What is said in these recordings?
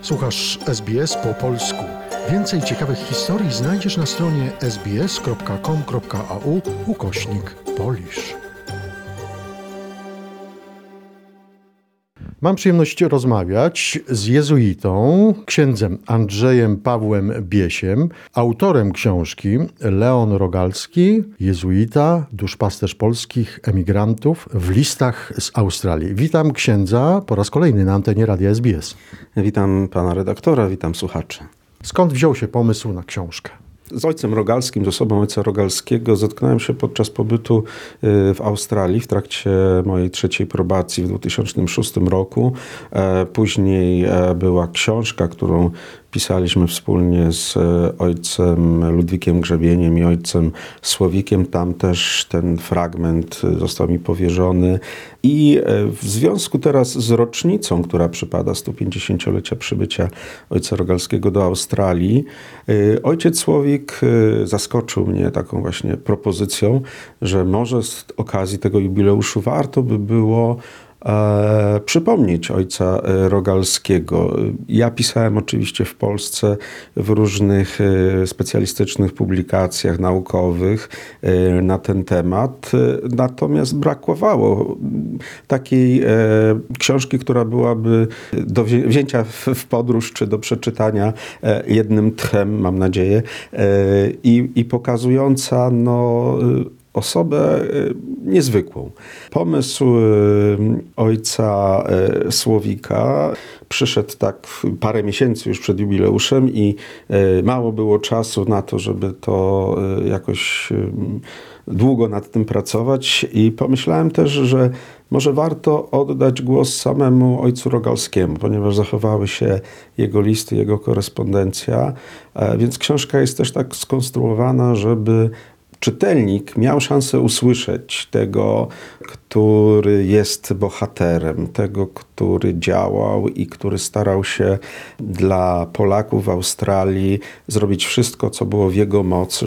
Słuchasz SBS po polsku. Więcej ciekawych historii znajdziesz na stronie sbs.com.au/Polish. Mam przyjemność rozmawiać z jezuitą, księdzem Andrzejem Pawłem Biesiem, autorem książki Leon Rogalski, jezuita, duszpasterz polskich emigrantów w listach z Australii. Witam księdza po raz kolejny na antenie Radia SBS. Witam pana redaktora, witam słuchaczy. Skąd wziął się pomysł na książkę? Z ojcem Rogalskim, z osobą ojca Rogalskiego zetknąłem się podczas pobytu w Australii w trakcie mojej trzeciej probacji w 2006 roku. Później była książka, którą pisaliśmy wspólnie z ojcem Ludwikiem Grzebieniem i ojcem Słowikiem. Tam też ten fragment został mi powierzony. I w związku teraz z rocznicą, która przypada 150-lecia przybycia ojca Rogalskiego do Australii, ojciec Słowik zaskoczył mnie taką właśnie propozycją, że może z okazji tego jubileuszu warto by było przypomnieć ojca Rogalskiego. Ja pisałem oczywiście w Polsce w różnych specjalistycznych publikacjach naukowych na ten temat, natomiast brakowało takiej książki, która byłaby do wzięcia w podróż czy do przeczytania jednym tchem, mam nadzieję, i pokazująca osobę niezwykłą. Pomysł ojca Słowika przyszedł tak parę miesięcy już przed jubileuszem i mało było czasu na to, żeby to jakoś długo nad tym pracować i pomyślałem też, że może warto oddać głos samemu ojcu Rogalskiemu, ponieważ zachowały się jego listy, jego korespondencja, więc książka jest też tak skonstruowana, żeby czytelnik miał szansę usłyszeć tego, który jest bohaterem, tego, który działał i który starał się dla Polaków w Australii zrobić wszystko, co było w jego mocy,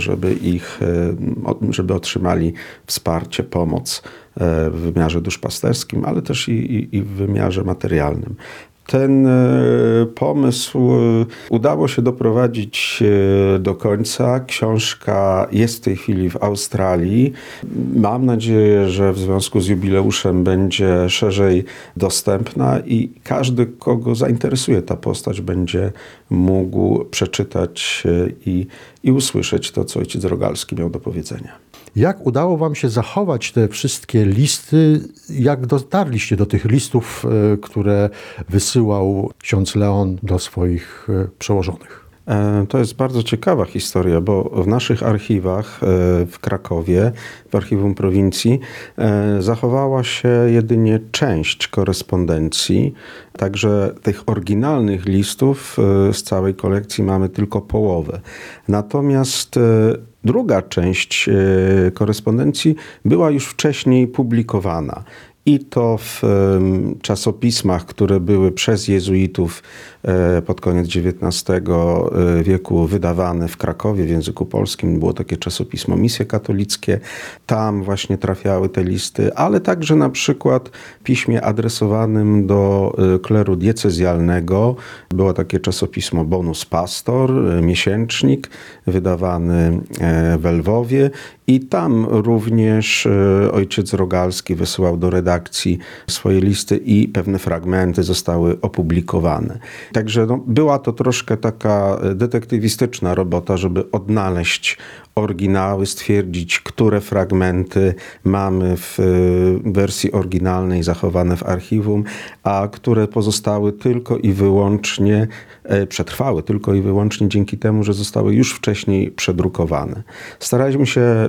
żeby otrzymali wsparcie, pomoc w wymiarze duszpasterskim, ale też i w wymiarze materialnym. Ten pomysł udało się doprowadzić do końca. Książka jest w tej chwili w Australii. Mam nadzieję, że w związku z jubileuszem będzie szerzej dostępna i każdy, kogo zainteresuje ta postać, będzie mógł przeczytać i usłyszeć to, co ojciec Rogalski miał do powiedzenia. Jak udało wam się zachować te wszystkie listy? Jak dotarliście do tych listów, które wysyłał ksiądz Leon do swoich przełożonych? To jest bardzo ciekawa historia, bo w naszych archiwach w Krakowie, w archiwum prowincji, zachowała się jedynie część korespondencji. Także tych oryginalnych listów z całej kolekcji mamy tylko połowę. Natomiast druga część korespondencji była już wcześniej publikowana. I to w czasopismach, które były przez jezuitów pod koniec XIX wieku wydawane w Krakowie w języku polskim. Było takie czasopismo Misje Katolickie. Tam właśnie trafiały te listy, ale także na przykład w piśmie adresowanym do kleru diecezjalnego było takie czasopismo Bonus Pastor, miesięcznik wydawany w Lwowie. I tam również ojciec Rogalski wysyłał do redakcji swoje listy i pewne fragmenty zostały opublikowane. Także była to troszkę taka detektywistyczna robota, żeby odnaleźć oryginały, stwierdzić, które fragmenty mamy w wersji oryginalnej zachowane w archiwum, a które pozostały tylko i wyłącznie, przetrwały tylko i wyłącznie dzięki temu, że zostały już wcześniej przedrukowane. Staraliśmy się,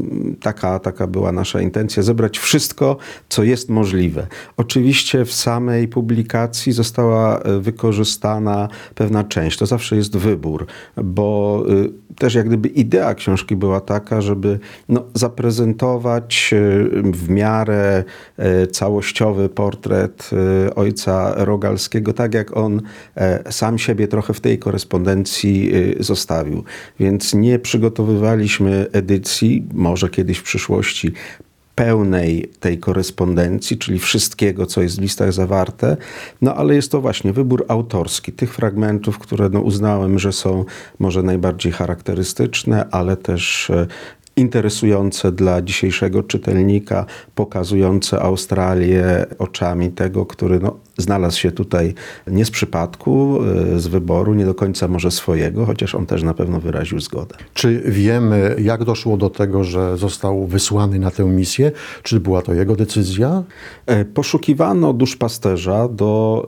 taka była nasza intencja, zebrać wszystko, co jest możliwe. Oczywiście w samej publikacji została wykorzystana pewna część. To zawsze jest wybór, bo też jak gdyby idea książki była taka, żeby zaprezentować w miarę całościowy portret ojca Rogalskiego, tak jak on sam siebie trochę w tej korespondencji zostawił. Więc nie przygotowywaliśmy edycji, może kiedyś w przyszłości pełnej tej korespondencji, czyli wszystkiego, co jest w listach zawarte, no ale jest to właśnie wybór autorski tych fragmentów, które uznałem, że są może najbardziej charakterystyczne, ale też interesujące dla dzisiejszego czytelnika, pokazujące Australię oczami tego, który znalazł się tutaj nie z przypadku, z wyboru, nie do końca może swojego, chociaż on też na pewno wyraził zgodę. Czy wiemy, jak doszło do tego, że został wysłany na tę misję? Czy była to jego decyzja? Poszukiwano duszpasterza do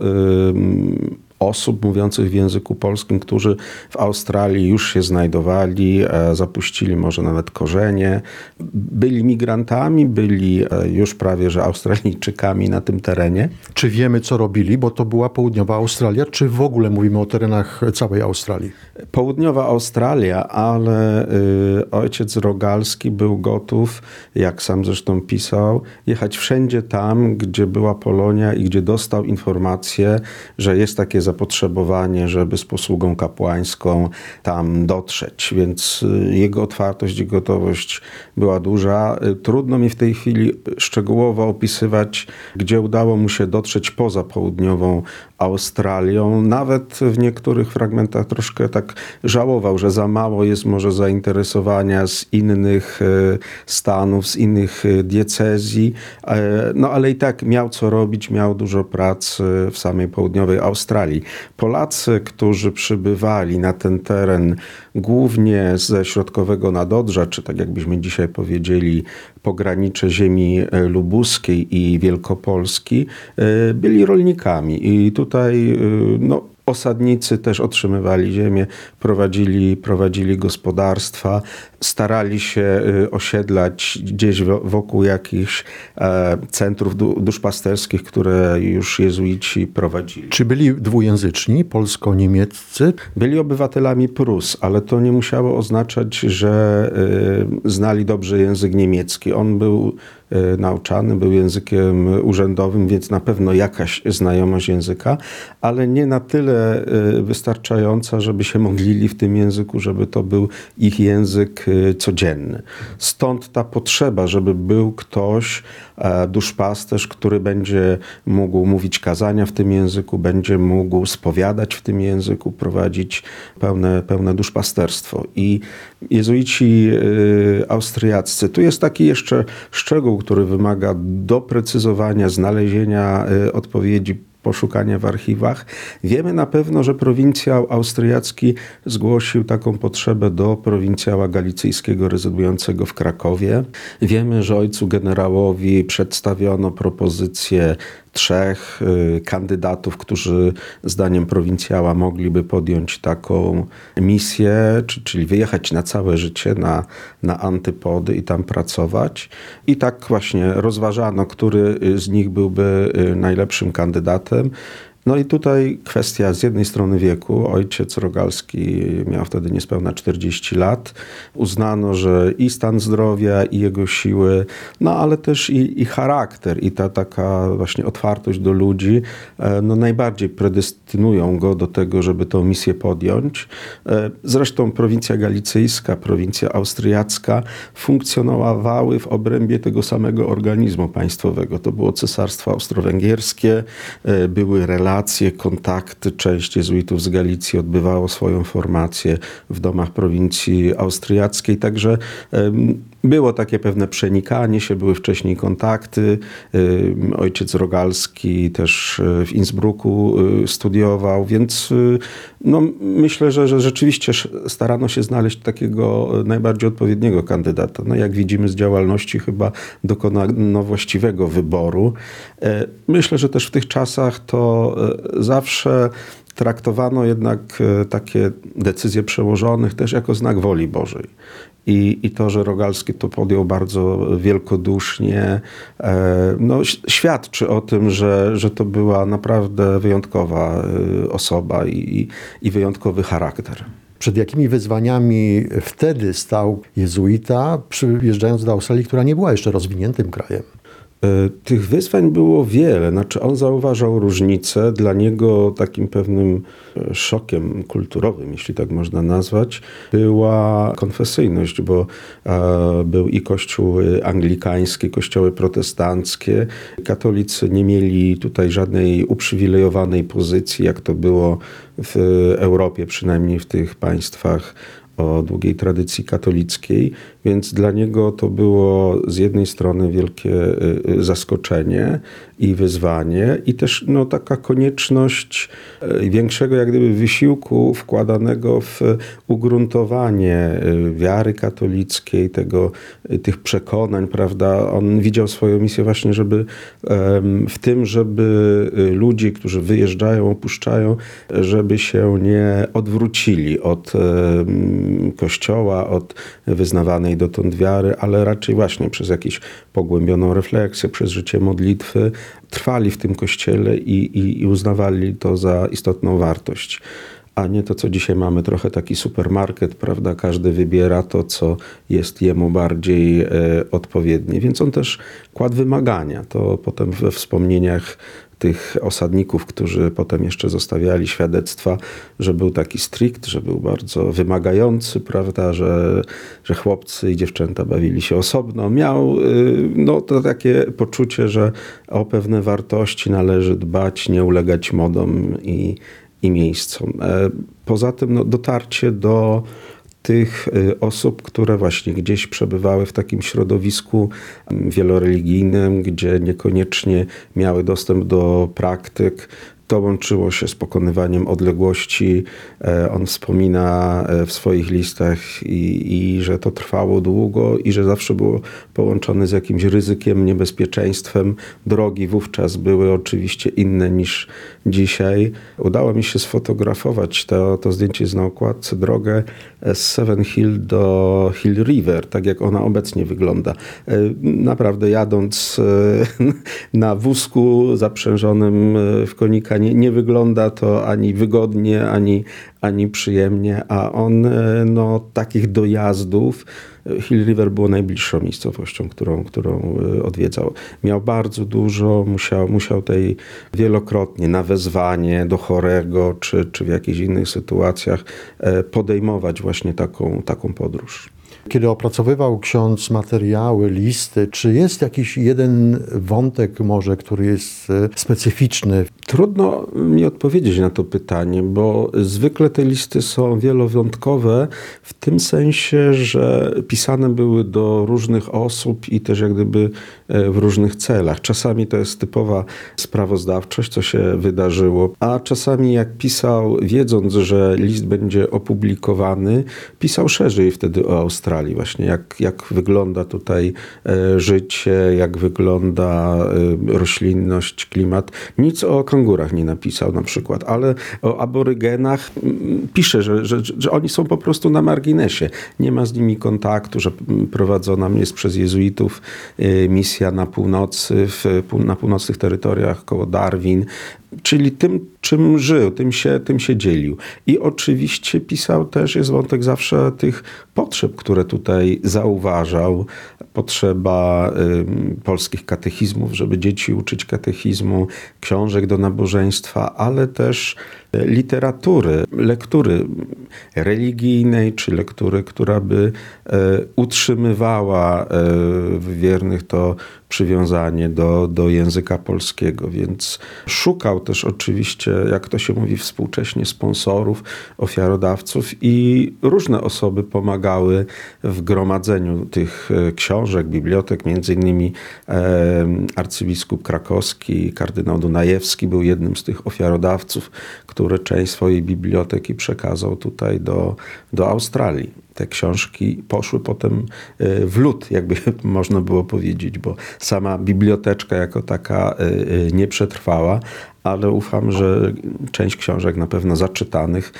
osób mówiących w języku polskim, którzy w Australii już się znajdowali, zapuścili może nawet korzenie. Byli migrantami, byli już prawie że Australijczykami na tym terenie. Czy wiemy, co robili? Bo to była południowa Australia, czy w ogóle mówimy o terenach całej Australii? Południowa Australia, ale ojciec Rogalski był gotów, jak sam zresztą pisał, jechać wszędzie tam, gdzie była Polonia i gdzie dostał informację, że jest takie zapotrzebowanie, żeby z posługą kapłańską tam dotrzeć. Więc jego otwartość i gotowość była duża. Trudno mi w tej chwili szczegółowo opisywać, gdzie udało mu się dotrzeć poza południową Australią. Nawet w niektórych fragmentach troszkę tak żałował, że za mało jest może zainteresowania z innych stanów, z innych diecezji. No ale i tak miał co robić, miał dużo pracy w samej południowej Australii. Polacy, którzy przybywali na ten teren głównie ze środkowego Nadodrza, czy tak jakbyśmy dzisiaj powiedzieli pogranicze ziemi lubuskiej i wielkopolski, byli rolnikami i tutaj osadnicy też otrzymywali ziemię, prowadzili gospodarstwa, starali się osiedlać gdzieś wokół jakichś centrów duszpasterskich, które już jezuici prowadzili. Czy byli dwujęzyczni, polsko-niemieccy? Byli obywatelami Prus, ale to nie musiało oznaczać, że znali dobrze język niemiecki. On był nauczany, był językiem urzędowym, więc na pewno jakaś znajomość języka, ale nie na tyle wystarczająca, żeby się modlili w tym języku, żeby to był ich język codzienny. Stąd ta potrzeba, żeby był ktoś, duszpasterz, który będzie mógł mówić kazania w tym języku, będzie mógł spowiadać w tym języku, prowadzić pełne duszpasterstwo. I jezuici austriaccy, tu jest taki jeszcze szczegół, który wymaga doprecyzowania, znalezienia odpowiedzi, poszukania w archiwach. Wiemy na pewno, że prowincjał austriacki zgłosił taką potrzebę do prowincjała galicyjskiego rezydującego w Krakowie. Wiemy, że ojcu generałowi przedstawiono propozycję 3 kandydatów, którzy zdaniem prowincjała mogliby podjąć taką misję, czyli wyjechać na całe życie na Antypody i tam pracować. I tak właśnie rozważano, który z nich byłby najlepszym kandydatem. No i tutaj kwestia z jednej strony wieku. Ojciec Rogalski miał wtedy niespełna 40 lat. Uznano, że i stan zdrowia, i jego siły, no ale też i charakter, i ta taka właśnie otwartość do ludzi, najbardziej predestynują go do tego, żeby tę misję podjąć. Zresztą prowincja galicyjska, prowincja austriacka funkcjonowały w obrębie tego samego organizmu państwowego. To było Cesarstwo Austro-Węgierskie, były relacje, kontakty. Część jezuitów z Galicji odbywało swoją formację w domach prowincji austriackiej, także było takie pewne przenikanie się, były wcześniej kontakty. Ojciec Rogalski też w Innsbrucku studiował, więc myślę, że rzeczywiście starano się znaleźć takiego najbardziej odpowiedniego kandydata. No, jak widzimy z działalności, chyba dokonano właściwego wyboru. Myślę, że też w tych czasach to zawsze traktowano jednak takie decyzje przełożonych też jako znak woli Bożej. I to, że Rogalski to podjął bardzo wielkodusznie, świadczy o tym, że to była naprawdę wyjątkowa osoba i wyjątkowy charakter. Przed jakimi wyzwaniami wtedy stał jezuita, przyjeżdżając do Australii, która nie była jeszcze rozwiniętym krajem? Tych wyzwań było wiele. Znaczy on zauważał różnice. Dla niego takim pewnym szokiem kulturowym, jeśli tak można nazwać, była konfesyjność, bo był i kościół anglikański, kościoły protestanckie. Katolicy nie mieli tutaj żadnej uprzywilejowanej pozycji, jak to było w Europie, przynajmniej w tych państwach o długiej tradycji katolickiej, więc dla niego to było z jednej strony wielkie zaskoczenie i wyzwanie i też taka konieczność większego jak gdyby wysiłku wkładanego w ugruntowanie wiary katolickiej, tych przekonań, prawda. On widział swoją misję właśnie, żeby w tym, żeby ludzi, którzy wyjeżdżają, opuszczają, żeby się nie odwrócili od Kościoła, od wyznawanej dotąd wiary, ale raczej właśnie przez jakąś pogłębioną refleksję, przez życie modlitwy trwali w tym Kościele i uznawali to za istotną wartość. A nie to, co dzisiaj mamy, trochę taki supermarket, prawda? Każdy wybiera to, co jest jemu bardziej odpowiednie. Więc on też kładł wymagania. To potem we wspomnieniach tych osadników, którzy potem jeszcze zostawiali świadectwa, że był taki strict, że był bardzo wymagający, prawda, że chłopcy i dziewczęta bawili się osobno. Miał to takie poczucie, że o pewne wartości należy dbać, nie ulegać modom i miejscom. Poza tym dotarcie do tych osób, które właśnie gdzieś przebywały w takim środowisku wieloreligijnym, gdzie niekoniecznie miały dostęp do praktyk. To łączyło się z pokonywaniem odległości. On wspomina w swoich listach i że to trwało długo i że zawsze było połączone z jakimś ryzykiem, niebezpieczeństwem. Drogi wówczas były oczywiście inne niż dzisiaj. Udało mi się sfotografować to zdjęcie jest na okładce, drogę z Seven Hill do Hill River, tak jak ona obecnie wygląda. Naprawdę jadąc na wózku zaprzężonym w konika nie wygląda to ani wygodnie, ani przyjemnie, a on takich dojazdów, Hill River było najbliższą miejscowością, którą odwiedzał. Miał bardzo dużo, musiał tej wielokrotnie na wezwanie do chorego, czy w jakichś innych sytuacjach podejmować właśnie taką podróż. Kiedy opracowywał ksiądz materiały, listy, czy jest jakiś jeden wątek może, który jest specyficzny? Trudno mi odpowiedzieć na to pytanie, bo zwykle te listy są wielowątkowe w tym sensie, że pisane były do różnych osób i też jak gdyby w różnych celach. Czasami to jest typowa sprawozdawczość, co się wydarzyło, a czasami jak pisał, wiedząc, że list będzie opublikowany, pisał szerzej wtedy o Australii właśnie, jak wygląda tutaj życie, jak wygląda roślinność, klimat. Nic o kangurach nie napisał na przykład, ale o aborygenach pisze, że oni są po prostu na marginesie. Nie ma z nimi kontaktu, że prowadzona jest przez jezuitów misja na północy, na północnych terytoriach koło Darwin. Czyli tym, czym żył, tym się dzielił. I oczywiście pisał też, jest wątek zawsze tych potrzeb, które tutaj zauważał. Potrzeba polskich katechizmów, żeby dzieci uczyć katechizmu, książek do nabożeństwa, ale też literatury, lektury religijnej, czy lektury, która by utrzymywała w wiernych to przywiązanie do języka polskiego, więc szukał też oczywiście, jak to się mówi współcześnie, sponsorów, ofiarodawców i różne osoby pomagały w gromadzeniu tych książek, bibliotek, między innymi arcybiskup krakowski, kardynał Dunajewski był jednym z tych ofiarodawców, który część swojej biblioteki przekazał tutaj do Australii. Te książki poszły potem w lód, jakby można było powiedzieć, bo sama biblioteczka jako taka nie przetrwała, ale ufam, że część książek na pewno zaczytanych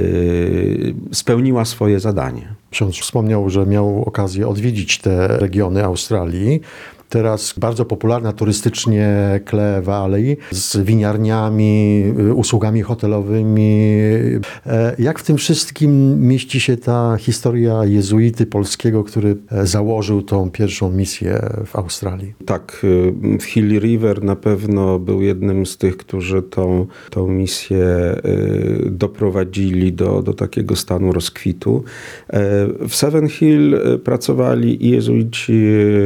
spełniła swoje zadanie. Ksiądz wspomniał, że miał okazję odwiedzić te regiony Australii. teraz bardzo popularna turystycznie Clee Valley z winiarniami, usługami hotelowymi. Jak w tym wszystkim mieści się ta historia jezuity polskiego, który założył tą pierwszą misję w Australii? Tak, Hilly River na pewno był jednym z tych, którzy tą misję doprowadzili do takiego stanu rozkwitu. W Seven Hill pracowali i jezuici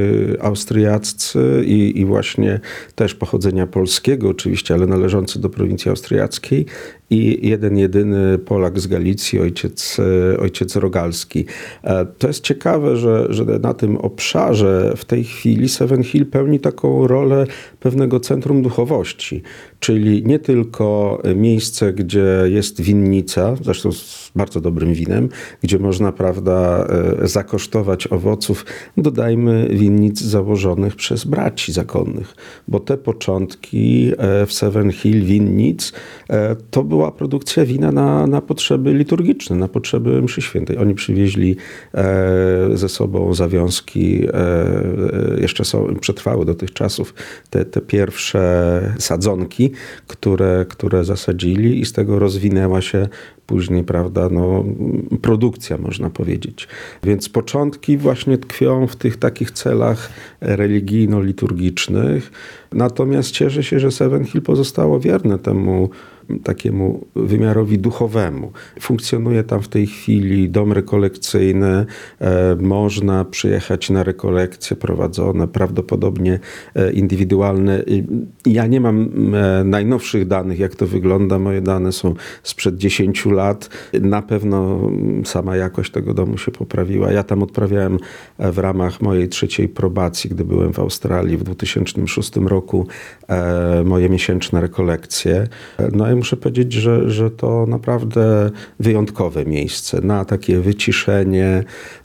austriaccy i właśnie też pochodzenia polskiego oczywiście, ale należący do prowincji austriackiej i jedyny Polak z Galicji, ojciec Rogalski. To jest ciekawe, że na tym obszarze w tej chwili Seven Hill pełni taką rolę pewnego centrum duchowości, czyli nie tylko miejsce, gdzie jest winnica, zresztą z bardzo dobrym winem, gdzie można, prawda, zakosztować owoców, dodajmy winnic założonych przez braci zakonnych, bo te początki w Seven Hill winnic to była produkcja wina na potrzeby liturgiczne, na potrzeby mszy świętej. Oni przywieźli ze sobą zawiązki, jeszcze przetrwały do tych czasów te pierwsze sadzonki, które zasadzili i z tego rozwinęła się później, prawda, produkcja, można powiedzieć. Więc początki właśnie tkwią w tych takich celach religijno-liturgicznych. Natomiast cieszę się, że Seven Hill pozostało wierne temu takiemu wymiarowi duchowemu. Funkcjonuje tam w tej chwili dom rekolekcyjny. Można przyjechać na rekolekcje prowadzone, prawdopodobnie indywidualne. Ja nie mam najnowszych danych, jak to wygląda. Moje dane są sprzed 10 lat. Na pewno sama jakość tego domu się poprawiła. Ja tam odprawiałem w ramach mojej 3. probacji, gdy byłem w Australii w 2006 roku, moje miesięczne rekolekcje. No i muszę powiedzieć, że to naprawdę wyjątkowe miejsce na takie wyciszenie,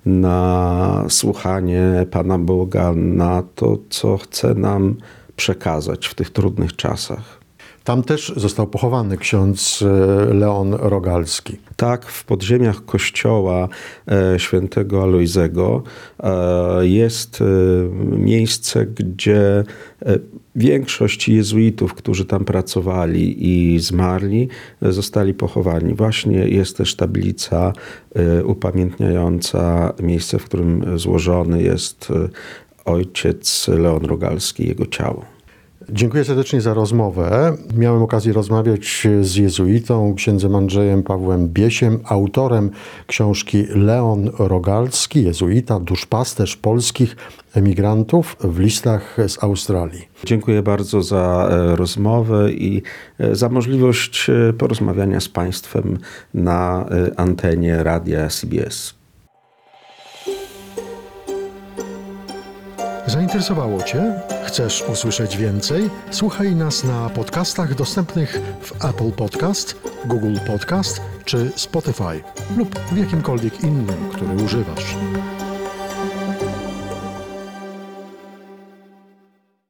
na słuchanie Pana Boga, na to, co chce nam przekazać w tych trudnych czasach. Tam też został pochowany ksiądz Leon Rogalski. Tak, w podziemiach kościoła świętego Alojzego jest miejsce, gdzie większość jezuitów, którzy tam pracowali i zmarli, zostali pochowani. Właśnie jest też tablica upamiętniająca miejsce, w którym złożony jest ojciec Leon Rogalski, jego ciało. Dziękuję serdecznie za rozmowę. Miałem okazję rozmawiać z jezuitą, księdzem Andrzejem Pawłem Biesiem, autorem książki Leon Rogalski, jezuita, duszpasterz polskich emigrantów w listach z Australii. Dziękuję bardzo za rozmowę i za możliwość porozmawiania z Państwem na antenie radia CBS. Zainteresowało Cię? Chcesz usłyszeć więcej? Słuchaj nas na podcastach dostępnych w Apple Podcast, Google Podcast czy Spotify lub w jakimkolwiek innym, który używasz.